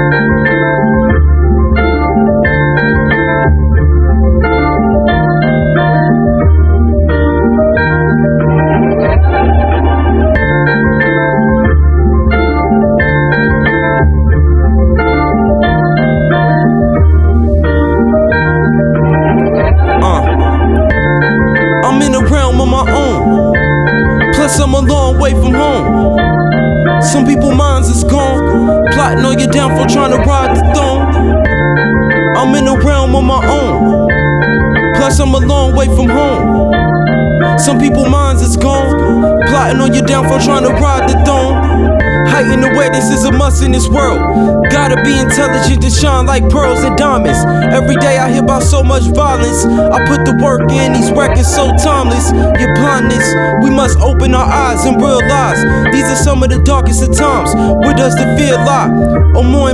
I'm in a realm of my own, plus I'm a long way from home. Some people's minds is gone, plotting on your downfall, trying to ride the throne. I'm in a realm of my own, plus I'm a long way from home. Some people's minds is gone, plotting on your downfall, trying to ride the throne. Heightened awareness is a must in this world. Gotta be intelligent to shine like pearls and diamonds. Every day I hear about so much violence. I put the work in, these records so timeless. Your blindness, we must open our eyes and realize these are some of the darkest of times. Where does the fear lie? Or more